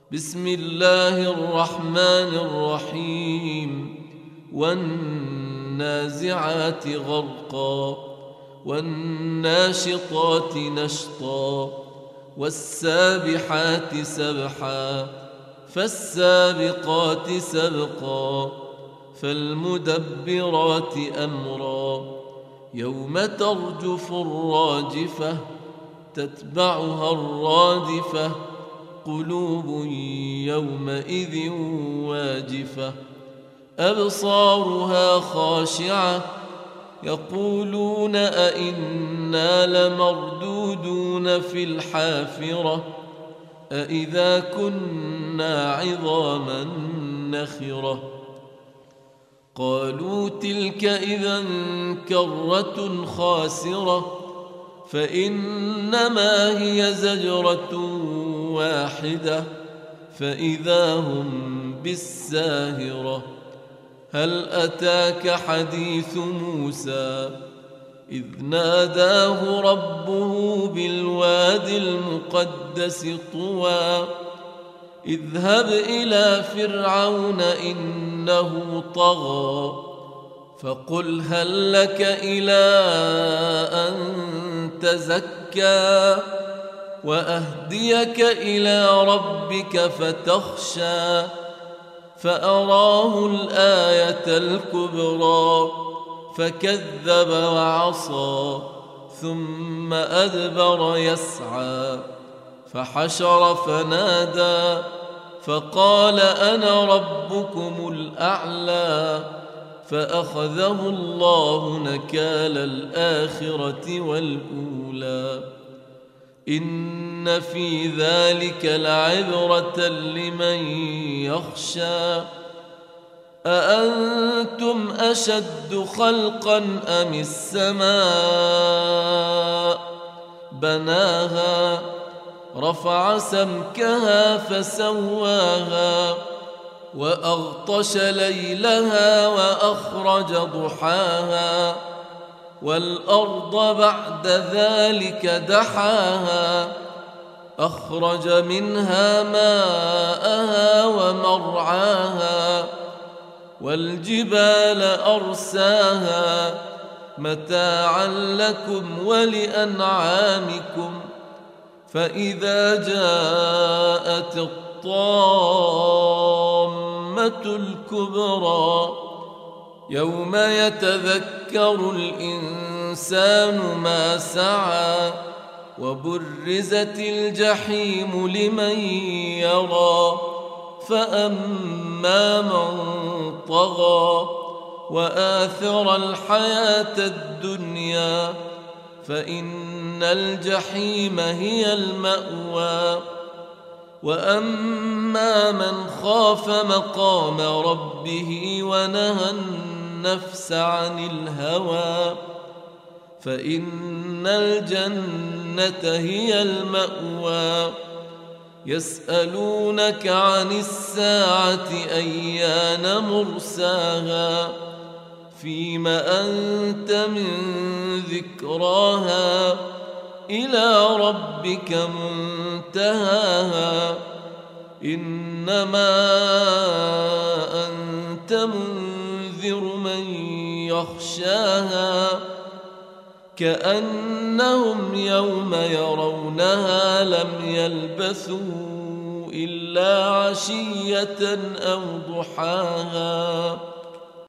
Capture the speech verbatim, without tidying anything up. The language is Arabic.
بسم الله الرحمن الرحيم والنازعات غرقا والناشطات نشطا والسابحات سبحا فالسابقات سبقا فالمدبرات أمرا يوم ترجف الراجفة تتبعها الرادفة قلوب يومئذ واجفة أبصارها خاشعة يقولون أئنا لمردودون في الحافرة أئذا كنا عظاما نخرة قالوا تلك إذا كرة خاسرة فإنما هي زجرة واحدة فإذا هم بالساهرة هل أتاك حديث موسى إذ ناداه ربه بالواد المقدس طوى اذهب إلى فرعون إنه طغى فقل هل لك إلى أن تزكى وأهديك إلى ربك فتخشى فأراه الآية الكبرى فكذب وعصى ثم أدبر يسعى فحشر فنادى فقال أنا ربكم الأعلى فأخذه الله نكال الآخرة والأولى إن في ذلك لعبرة لمن يخشى أأنتم أشد خلقا أم السماء بناها رفع سمكها فسواها وأغطش ليلها وأخرج ضحاها والأرض بعد ذلك دحاها أخرج منها ماءها ومرعاها والجبال أرساها متاعا لكم ولأنعامكم فإذا جاءت الطامة الكبرى يوم يتذكر الإنسان ما سعى وبرزت الجحيم لمن يرى فأما من طغى وآثر الحياة الدنيا فإن الجحيم هي المأوى وأما من خاف مقام ربه ونهى النفس عن الهوى فإن الجنة هي المأوى يسألونك عن الساعة أيان مرساها فيم أنت من ذكراها إلى ربك منتهاها إنما أنت منذر من يخشاها كأنهم يوم يرونها لم يلبثوا إلا عشية أو ضحاها.